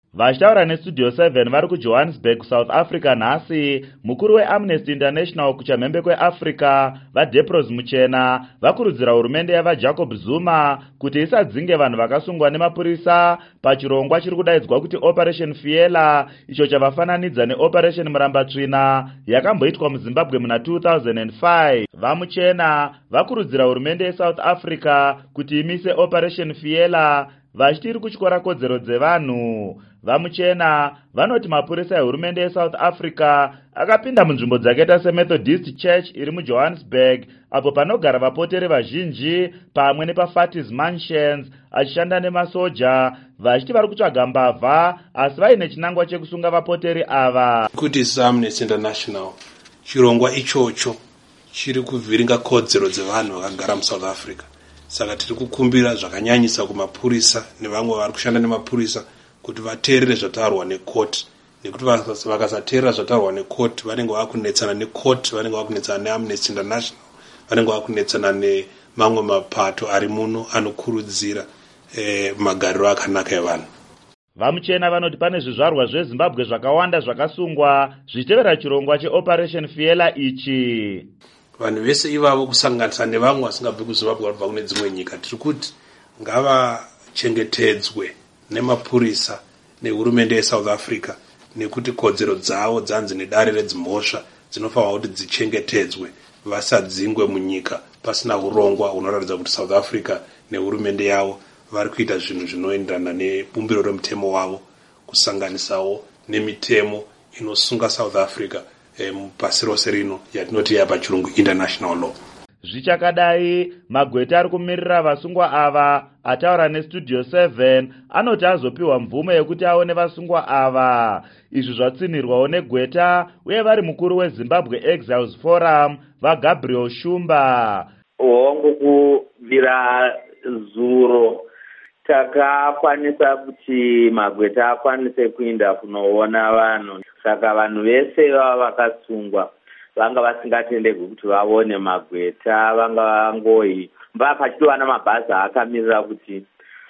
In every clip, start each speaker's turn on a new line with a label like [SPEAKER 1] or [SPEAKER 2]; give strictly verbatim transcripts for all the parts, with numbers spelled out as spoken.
[SPEAKER 1] Vachitaura nestudio seven vari kuJohannesburg, South Africa nhasi, mukuru weAmnesty International kuchamhembe kweAfrica vaDepros Muchena vakurudzira hurumende yavaJacob Zuma kuti isadzinge vanhu vakasungwa nemapurisa pachirongwa chiri kudaidzwa kuti Operation Fiela, icho chavafananidza neOperation Murambatsvina yakamboitwa muZimbabwe muna two thousand five. VaMuchena vakurudzira hurumende yeSouth Africa kuti imise Operation Fiela vachiti iri kutyora kodzero dzevanhu. VaMuchena vanoti mapurisa ehurumende yeSouth Africa akapinda munzvimbo dzakaita seMethodist Church iri muJohannesburg apo panogara vapoteri vazhinji pamwe nepaFatis Mansions achishanda nemasoja vachiti vari kutsvaga mbavha asi vaine chinangwa chekusunga vapoteri ava.
[SPEAKER 2] Kuti Amnesty International chirongwa ichocho chiri kuvhiringa kodzero dzevanhu vakagara muSouth Africa. Saka tiri kukumbira zvakanyanyisa kumapurisa nevamwe vari kushanda nemapurisa kuti vateerere zvataurwa nekoti, nekuti vakasateerera zvataurwa nekoti vanenge vakunetsana nekoti, vanenge vakunetsana neAmnesty International, vanenge vakunetsana nemamwe mapato ari muno anokurudzira eh, magariro akanaka evanhu.
[SPEAKER 1] VaMuchena vanoti pane zvizvarwa zveZimbabwe zvakawanda zvakasungwa zvichitevera chirongwa cheOperation Fiela ichi.
[SPEAKER 2] Vanhu vese ivavo kusanganisa nevamwe vasingabvi kuZimbabwe vari kubva kune dzimwe nyika, tiri kuti ngavachengetedzwe nemapurisa nehurumende yeSouth Africa, nekuti kodzero dzavo dzanzi nedare redzimhosva dzinofanira kuti dzichengetedzwe, vasadzingwe munyika pasina urongwa hunoratidza kuti South Africa nehurumende yavo vari kuita zvinhu zvinoenderana nebumbiro remutemo wavo, kusanganisawo nemitemo inosunga South Africa eh, pasi rose rino yatinoti yapachirungu international law.
[SPEAKER 1] Zvichakadai, magweta ari kumirira vasungwa ava ataura nestudio seven anoti azopiwa mvumo yekuti aone vasungwa ava. Izvi zvatsinirwawo negweta uye vari mukuru weZimbabwe Exiles Forum vaGabriel Shumba.
[SPEAKER 3] Hongu kuvira zuro takakwanisa kuti magweta akwanise kuinda kunoona vanhu, saka vanhu vese vava vakasungwa vanga vasingatendegwi kuti vaone magweta, vanga vangoyi mbaa pachitova namabhazi akamirira kuti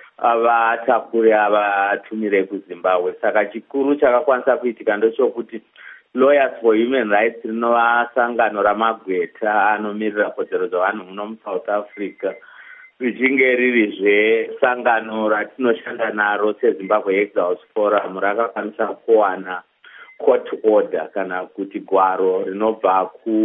[SPEAKER 3] vatakure avatumire kuZimbabwe. Saka chikuru chakakwanisa kuitika ndochokuti Lawyers for Human Rights rinova sangano ramagweta anomirira kodzero dzavanhu muno muSouth Africa, richinge ririzve sangano ratinoshanda naro seZimbabwe Exiles Forum, rakakwanisa kuwana court order kana kuti gwaro rinobva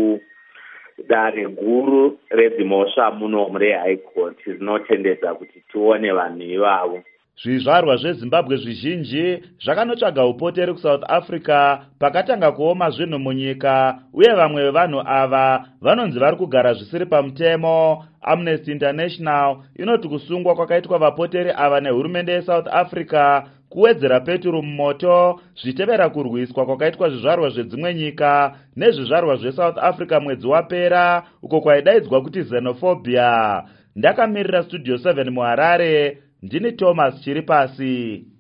[SPEAKER 3] kudare guru redzimhosva muno mure High Court rinotendedza kuti tione vanhu ivavo.
[SPEAKER 1] Zvizvarwa zveZimbabwe zvizhinji zvakanotsvaga upoteri kuSouth Africa pakatanga kuoma zvinhu munyika, uye vamwe vevanhu ava vanonzi vari kugara zvisiri pamutemo. Amnesty International inoti kusungwa kwakaitwa vapoteri ava nehurumende yeSouth Africa kuwedzera peturu mumoto zvitevera kurwiswa kwakaitwa zvizvarwa zvedzimwe nyika nezvizvarwa zveSouth Africa mwedzi wapera uko kwaidaidzwa kuti xenophobia. Ndakamirira studio seven muHarare, ndini Thomas Chiripasi.